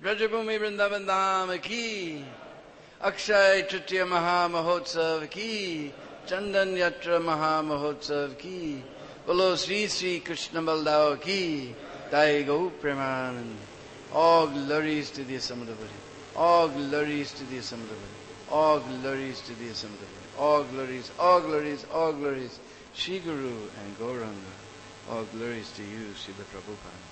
Vrajabhumi Vrindavan Dham ki, Akshay Tritiya Maha Mahotsav ki, Chandan Yatra Maha Mahotsav ki, Bolo Sri Sri Krishna Baldao ki, Dai Gau Premanand. All glories to the Assembled Body. All glories to the Assembled Body. All glories to the Assembled Body. All glories, all glories, all glories. Shri Guru and Gauranga. All glories to you, Srila Prabhupada.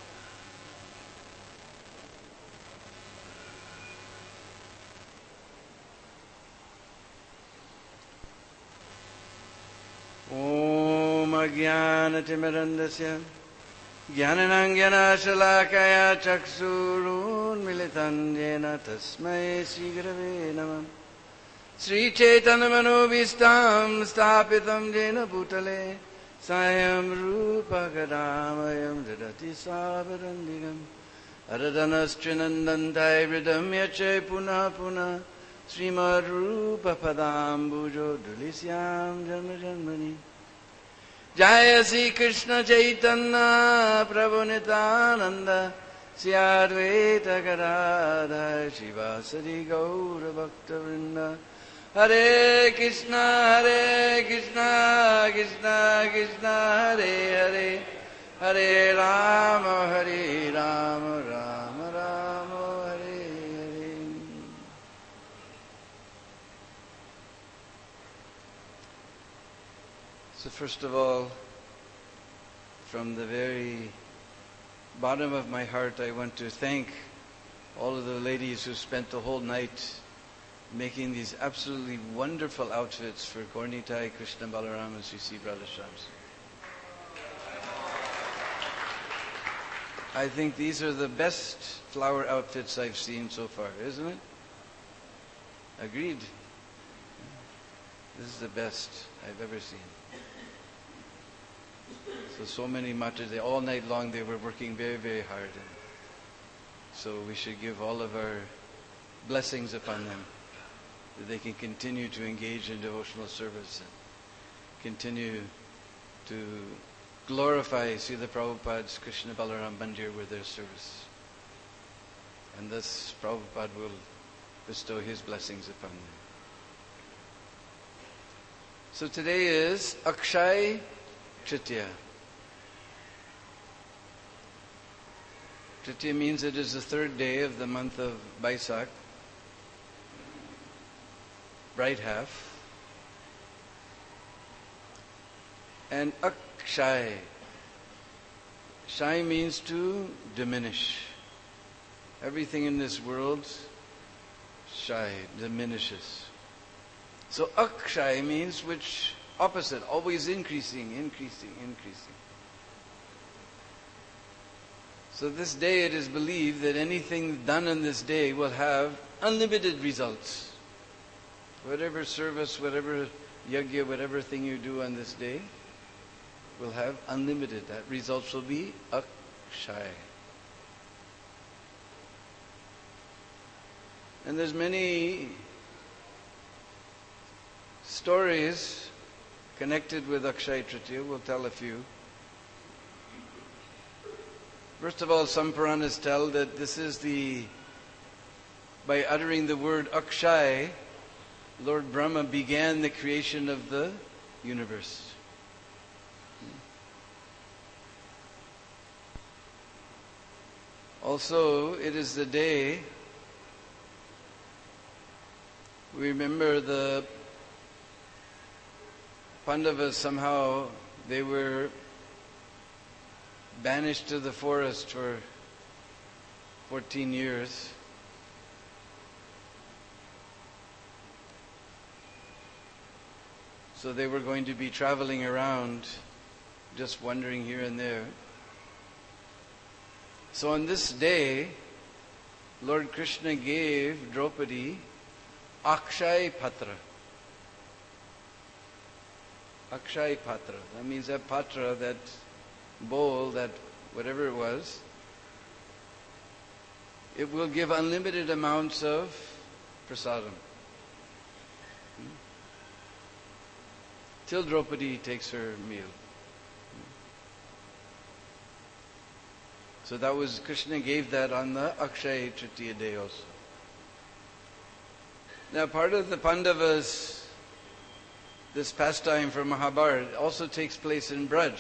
Om Ajnanatimirandasya Jnananjana-shalakaya Chaksurun Militan Jena Tasmai Sri Gurave Namah Sri Chaitanya Manobhistam Sthapitam Jena Bhutale Sayam Rupa Gadamayam Dadati Savarandikam Aradhanastrinandantai Vridam Yache Puna Puna Srimad Rupa Padambujo Dulisyam Janma Janmani Jaya Sri Krishna Chaitanya Prabhu Nityananda Sri Advaita Gadadhar Shivasari Gaura Bhakta Vrinda Hare Krishna Krishna Krishna Hare Hare Rama Hare Rama Rama Rama Hare Hare. So first of all, from the very bottom of my heart, I want to thank all of the ladies who spent the whole night making these absolutely wonderful outfits for Gaura-Nitai, Krishna Balaram and Sri Sri Radha-Shyam. I think these are the best flower outfits I've seen so far, isn't it? Agreed. This is the best I've ever seen. So many matas, all night long they were working very, very hard. So we should give all of our blessings upon them, that they can continue to engage in devotional service and continue to glorify Srila Prabhupada's Krishna Balaram Mandir with their service. And thus Prabhupada will bestow his blessings upon them. So today is Akshay Tritiya. Tritiya means it is the third day of the month of Baisak, bright half. And Akshay. Shai means to diminish. Everything in this world, Shai, diminishes. So Akshay means which opposite, always increasing, increasing, increasing. So this day it is believed that anything done on this day will have unlimited results. Whatever service, whatever yajna, whatever thing you do on this day will have unlimited. That results will be Akshay. And there's many stories connected with Akshay Tritiya. We'll tell a few. First of all, some Puranas tell that this is by uttering the word Akshay, Lord Brahma began the creation of the universe. Also, it is the day we remember the Pandavas somehow, they were banished to the forest for 14 years. So they were going to be traveling around, just wandering here and there. So on this day, Lord Krishna gave Draupadi Akshay Patra. Akshay Patra. That means that patra, that bowl, that whatever it was, it will give unlimited amounts of prasadam. Till Draupadi takes her meal. So that was, Krishna gave that on the Akshaya Tritiya day also. Now part of the Pandavas, this pastime from Mahabharata also takes place in Braj.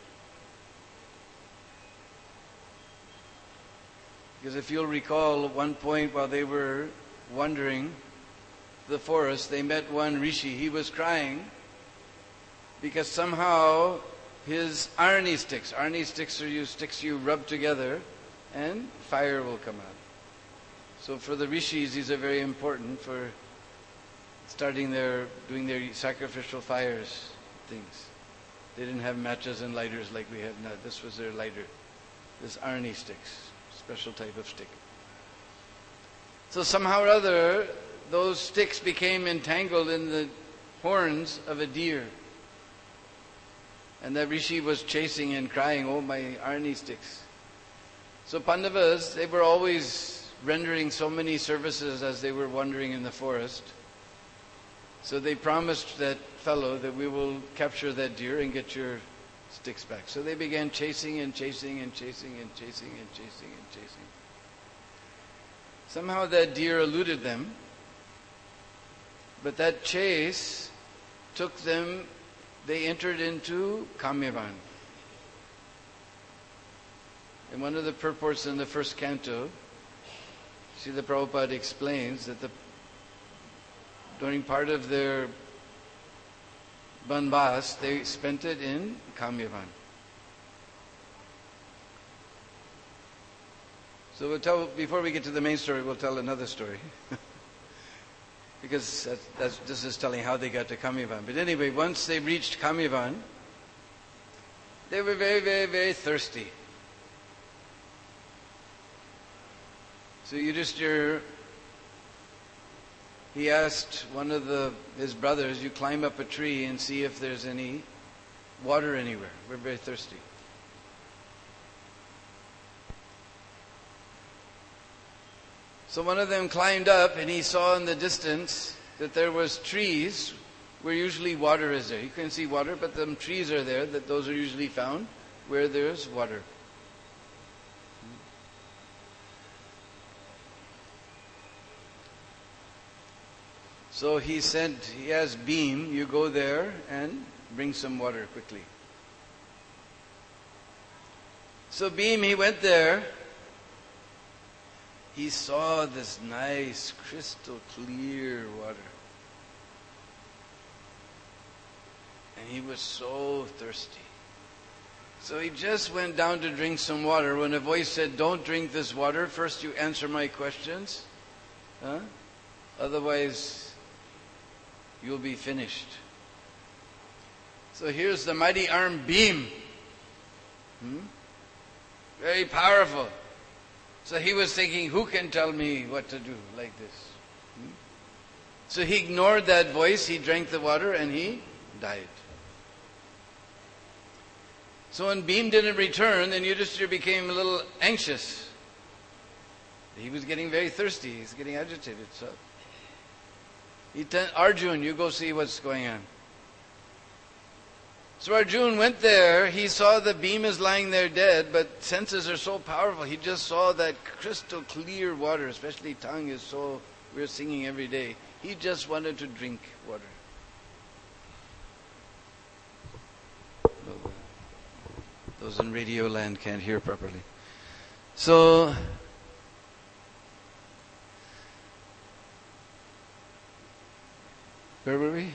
Because if you'll recall, at one point while they were wandering the forest, they met one rishi. He was crying because somehow his arni sticks are sticks you rub together and fire will come out. So for the rishis, these are very important for doing their sacrificial fires things. They didn't have matches and lighters like we have now. This was their lighter. This arni sticks, special type of stick. So somehow or other, those sticks became entangled in the horns of a deer. And the rishi was chasing and crying, "Oh, my arni sticks." So Pandavas, they were always rendering so many services as they were wandering in the forest. So they promised that fellow that we will capture that deer and get your sticks back. So they began chasing and chasing and chasing and chasing and chasing and chasing. Somehow that deer eluded them. But that chase took them, they entered into Kamyavan. In one of the purports in the first canto, Srila Prabhupada explains that during part of their Banvas, they spent it in Kamyavan. So before we get to the main story, we'll tell another story. Because this is telling how they got to Kamyavan. But anyway, once they reached Kamyavan, they were very, very, very thirsty. So Yudhishthira, he asked one of his brothers, "You climb up a tree and see if there's any water anywhere. We're very thirsty." So one of them climbed up and he saw in the distance that there was trees where usually water is there. You couldn't see water, but the trees are there, that those are usually found where there's water. So he asked Bhim, "You go there and bring some water quickly." So Bhim, he went there. He saw this nice, crystal clear water. And he was so thirsty. So he just went down to drink some water when a voice said, "Don't drink this water. First you answer my questions. Otherwise, you'll be finished." So here's the mighty arm Bhim. Very powerful. So he was thinking, who can tell me what to do like this? So he ignored that voice, he drank the water and he died. So when Bhim didn't return, then Yudhishthira became a little anxious. He was getting very thirsty, he's getting agitated. So he told Arjun, "You go see what's going on." So Arjun went there, he saw that Bhim is lying there dead, but senses are so powerful. He just saw that crystal clear water, especially tongue is so, we're singing every day. He just wanted to drink water. Those in radio land can't hear properly. So where were we?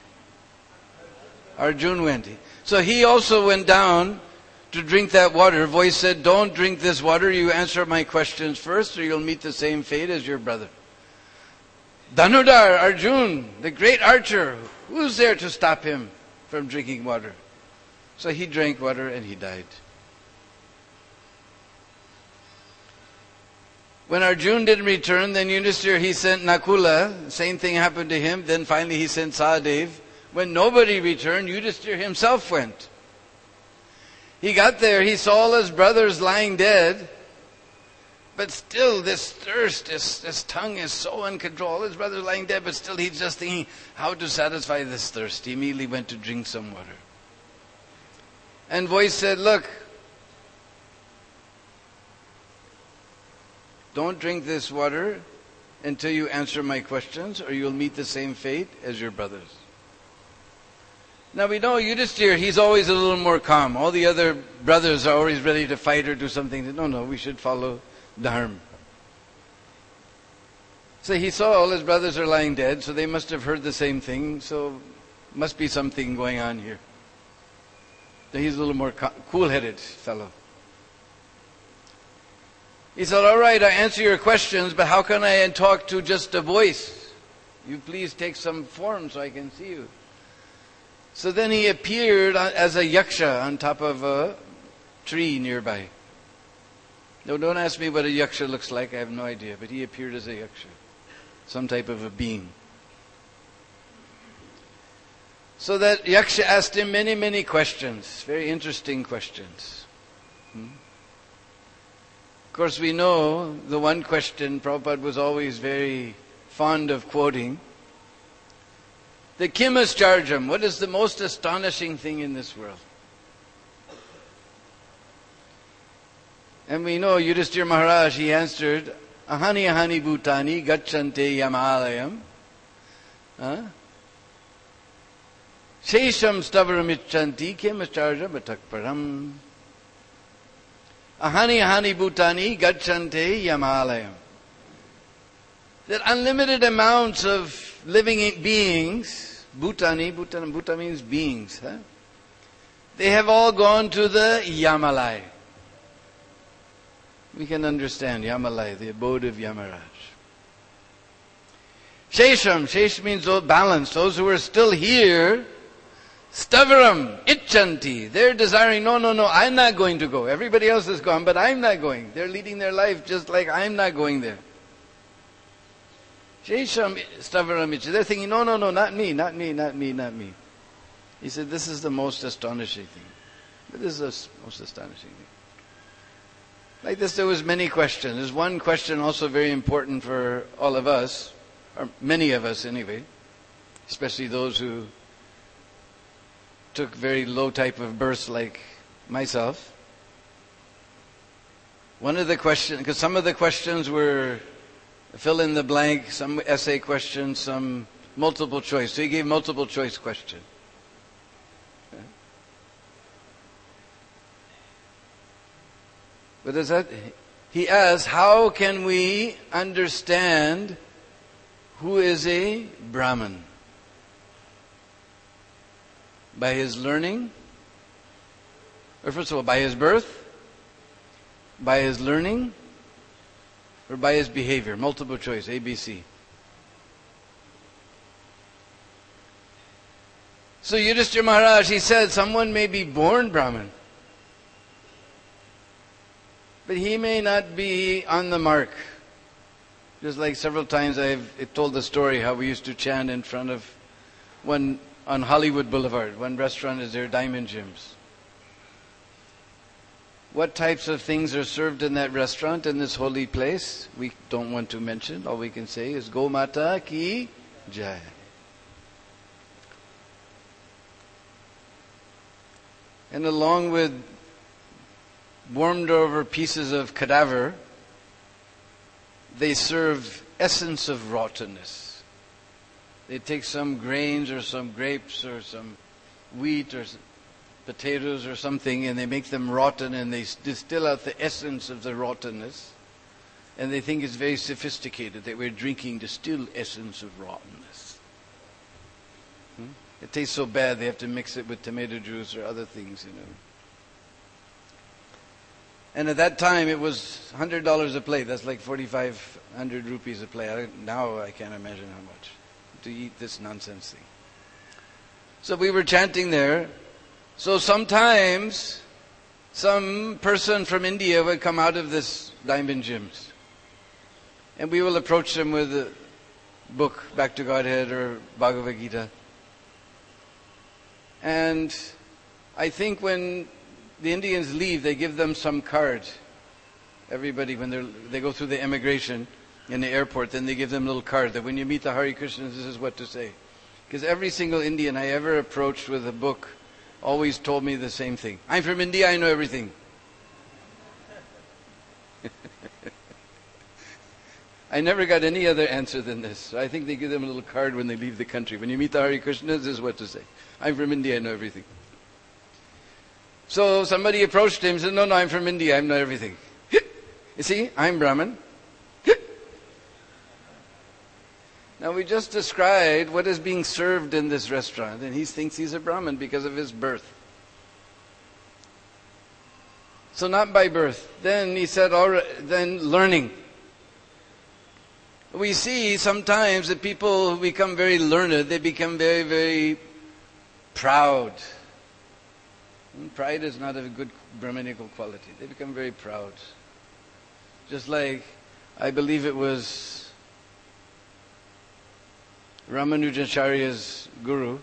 Arjun went. So he also went down to drink that water. Voice said, "Don't drink this water. You answer my questions first or you'll meet the same fate as your brother." Dhanudhar, Arjun, the great archer, who's there to stop him from drinking water? So he drank water and he died. When Arjun didn't return, then Yudhishthira, he sent Nakula. Same thing happened to him. Then finally he sent Sahadev. When nobody returned, Yudhishthira himself went. He got there, he saw all his brothers lying dead. But still this thirst, this tongue is so uncontrolled. His brothers lying dead, but still he's just thinking how to satisfy this thirst. He immediately went to drink some water. And voice said, "Look, don't drink this water until you answer my questions, or you'll meet the same fate as your brothers. Now we know Yudhishthira, he's always a little more calm. All the other brothers are always ready to fight or do something. No, we should follow Dharma. So he saw all his brothers are lying dead, so they must have heard the same thing, so must be something going on here. So he's a little more cool-headed fellow. He said, all right, I answer your questions, but how can I talk to just a voice? You please take some form so I can see you. So then he appeared as a yaksha on top of a tree nearby. No, don't ask me what a yaksha looks like, I have no idea, but he appeared as a yaksha. Some type of a being. So that yaksha asked him many, many questions, very interesting questions. Of course, we know the one question Prabhupada was always very fond of quoting. The Kimascharjam, what is the most astonishing thing in this world? And we know Yudhishthira Maharaj, he answered, Ahani ahani bhutani gacchante yamalayam. Shesham stavaramichanti kimascharjam atakparam. Ahani ahani bhutani gacchante yamalayam. That unlimited amounts of living beings, bhuta means beings, they have all gone to the Yamalaya. We can understand Yamalaya, the abode of Yamaraj. Shesh means balance. Those who are still here, stavaram, icchanti. They're desiring, no, I'm not going to go. Everybody else is gone, but I'm not going. They're leading their life just like I'm not going there. Shesham stavaram icchanti. They're thinking, no, not me. He said, this is the most astonishing thing. But this is the most astonishing thing. Like this, there was many questions. There's one question also very important for all of us, or many of us anyway, especially those who took very low type of births like myself. One of the questions, because some of the questions were fill in the blank, some essay questions, some multiple choice. So he gave multiple choice question. What is that? He asked, how can we understand who is a Brahmin? By his learning? Or first of all, by his birth? By his learning? Or by his behavior? Multiple choice, A, B, C. So Yudhishthira Maharaj, he said, someone may be born Brahmin, but he may not be on the mark. Just like several times I've told the story how we used to chant in front of one on Hollywood Boulevard. One restaurant is there, Diamond Gyms. What types of things are served in that restaurant, in this holy place? We don't want to mention. All we can say is Go Mata Ki Jai. And along with warmed over pieces of cadaver, they serve essence of rottenness. They take some grains or some grapes or some wheat or potatoes or something, and they make them rotten, and they distill out the essence of the rottenness, and they think it's very sophisticated that we're drinking distilled essence of rottenness. It tastes so bad they have to mix it with tomato juice or other things, And at that time, it was $100 a plate. That's like 4,500 rupees a plate. Now I can't imagine how much to eat this nonsense thing. So we were chanting there. So sometimes some person from India would come out of this Diamond Gyms, and we will approach them with a book, Back to Godhead or Bhagavad Gita. And I think when the Indians leave, they give them some card. Everybody, when they go through the immigration in the airport, then they give them a little card that when you meet the Hare Krishnas, this is what to say. Because every single Indian I ever approached with a book always told me the same thing. I'm from India, I know everything. I never got any other answer than this. I think they give them a little card when they leave the country. When you meet the Hare Krishnas, this is what to say. I'm from India, I know everything. So somebody approached him and said, no, I'm from India, I know everything. You see, I'm Brahman. Now we just described what is being served in this restaurant, and he thinks he's a Brahman because of his birth. So not by birth. Then he said, then learning. We see sometimes that people who become very learned, they become very, very proud. And pride is not a good Brahminical quality. They become very proud. Just like, I believe it was Ramanujacharya's guru.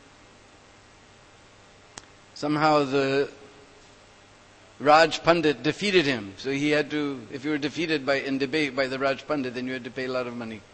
Somehow the Raj Pandit defeated him. So he had to, if you were defeated in debate by the Raj Pandit, then you had to pay a lot of money.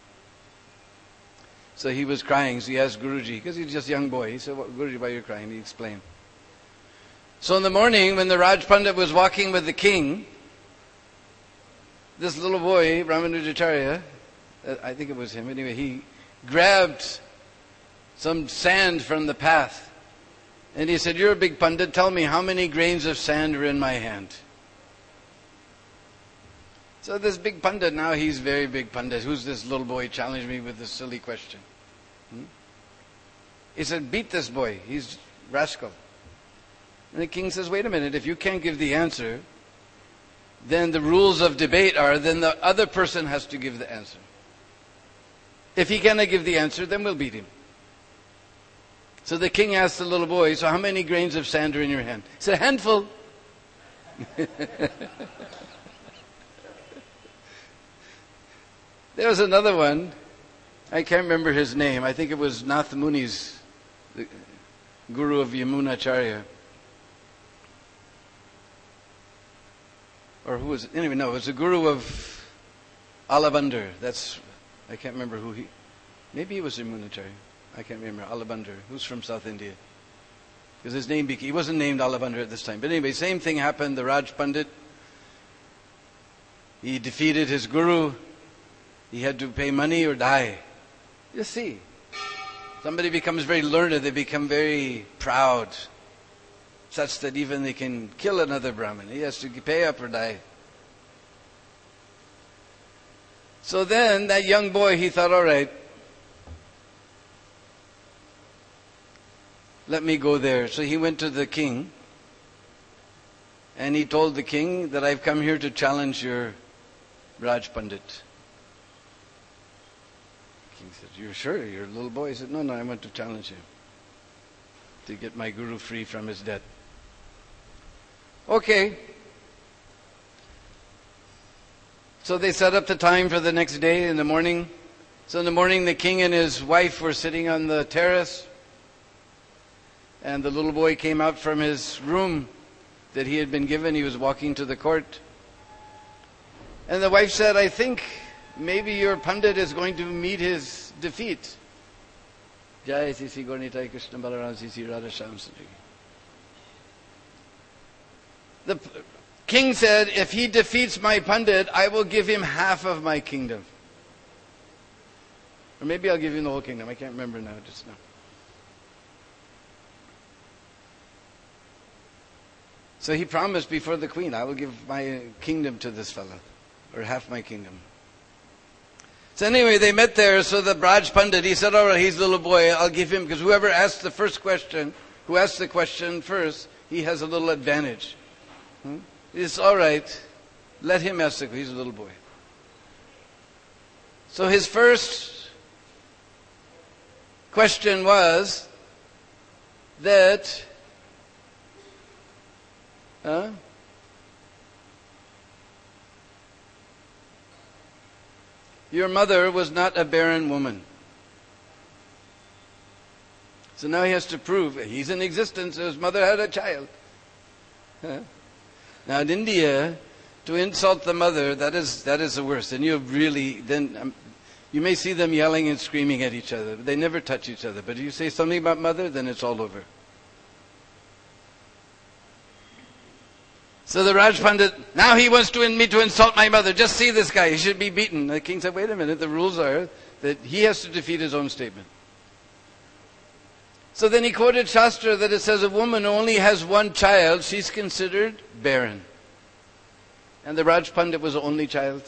So he was crying. So he asked Guruji, because he's just a young boy. He said, Guruji, why are you crying? He explained. So in the morning, when the Raj Pandit was walking with the king, this little boy, Ramanujacharya, I think it was him anyway, he grabbed some sand from the path. And he said, you're a big Pandit, tell me how many grains of sand are in my hand. So this big Pandit, now he's very big Pandit. Who's this little boy challenged me with this silly question? He said, beat this boy, he's rascal. And the king says, wait a minute, if you can't give the answer, then the rules of debate are, then the other person has to give the answer. If he cannot give the answer, then we'll beat him. So the king asked the little boy, so how many grains of sand are in your hand? He said, a handful. There was another one. I can't remember his name. I think it was Nath Muni's, the guru of Yamunacharya. Or who was it? Anyway, no, it was the guru of Alabandar. I can't remember who he... Maybe he was Yamunacharya. I can't remember. Alabandar, who's from South India. Because his name, he wasn't named Alabandar at this time. But anyway, same thing happened. The Raj Pandit, he defeated his guru. He had to pay money or die. You see, somebody becomes very learned, they become very proud, such that even they can kill another Brahmin. He has to pay up or die. So then that young boy, he thought, all right, let me go there. So he went to the king and he told the king that I've come here to challenge your Raj Pandit. The king said, you're sure? You're a little boy? He said, no, I want to challenge him to get my guru free from his debt. Okay. So they set up the time for the next day in the morning. So in the morning the king and his wife were sitting on the terrace. And the little boy came out from his room that he had been given. He was walking to the court. And the wife said, I think maybe your Pandit is going to meet his defeat. Jai Sisi Gaurnitai Krishna Balaram Sisi Radha Shyam Sundari. The king said, if he defeats my Pandit, I will give him half of my kingdom. Or maybe I'll give him the whole kingdom. I can't remember now, just now. So he promised before the queen, I will give my kingdom to this fellow, or half my kingdom. So anyway, they met there, so the Raj Pandit, he said, all right, he's a little boy, I'll give him, because whoever asks the first question, who asks the question first, he has a little advantage. It's all right, let him ask the question, he's a little boy. So his first question was that your mother was not a barren woman. So now he has to prove he's in existence, so his mother had a child. Now in India, to insult the mother, that is the worst. And you may see them yelling and screaming at each other, but they never touch each other. But if you say something about mother, then it's all over. So the Raj Pandit, now he wants me to insult my mother. Just see this guy. He should be beaten. The king said, wait a minute. The rules are that he has to defeat his own statement. So then he quoted Shastra that it says a woman only has one child, she's considered barren. And the Raj Pandit was the only child.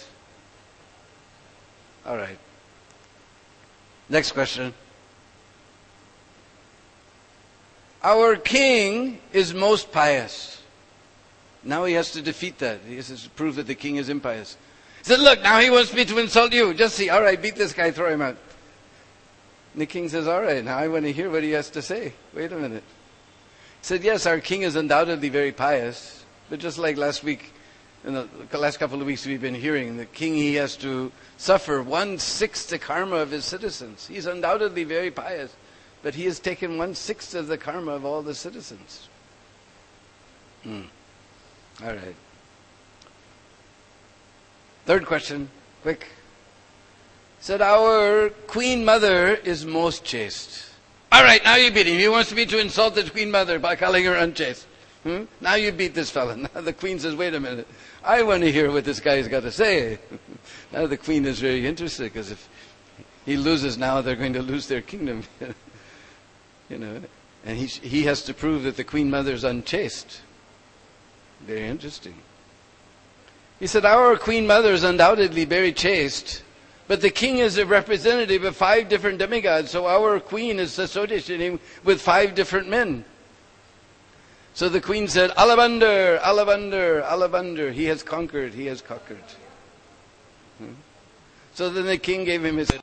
All right. Next question. Our king is most pious. Now he has to defeat that. He has to prove that the king is impious. He said, look, now he wants me to insult you. Just see. All right, beat this guy, throw him out. And the king says, all right, now I want to hear what he has to say. Wait a minute. He said, yes, our king is undoubtedly very pious. But just like last week, in the last couple of weeks we've been hearing, the king, he has to suffer 1/6 the karma of his citizens. He's undoubtedly very pious. But he has taken 1/6 of the karma of all the citizens. All right. Third question, quick. Said our queen mother is most chaste. All right, now you beat him. He wants me to insult the queen mother by calling her unchaste. Now you beat this fella. Now the queen says, wait a minute. I want to hear what this guy's got to say. Now the queen is very interested because if he loses now, they're going to lose their kingdom. And he has to prove that the queen mother is unchaste. Very interesting. He said, our queen mother is undoubtedly very chaste, but the king is a representative of 5 different demigods, so our queen is associating with 5 different men. So the queen said, Alavander, Alavander, Alavander, he has conquered, he has conquered. So then the king gave him his